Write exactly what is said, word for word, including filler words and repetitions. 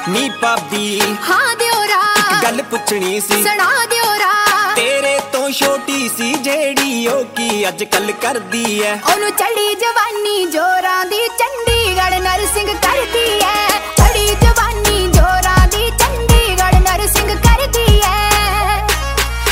ਨੀ ਭਾਬੀ ਹਾਂ ਦਿਓਰਾ ਇੱਕ ਗੱਲ ਪੁੱਛਣੀ ਸੀ ਸੁਣਾ ਦਿਓਰਾ ਤੇਰੇ ਤੋਂ ਛੋਟੀ ਸੀ ਜਿਹੜੀ ਉਹ ਕੀ ਅੱਜ ਕੱਲ ਕਰਦੀ ਐ ਉਹਨੂੰ ਚੜੀ ਜਵਾਨੀ ਜੋਰਾਂ ਦੀ ਚੰਡੀਗੜ੍ਹ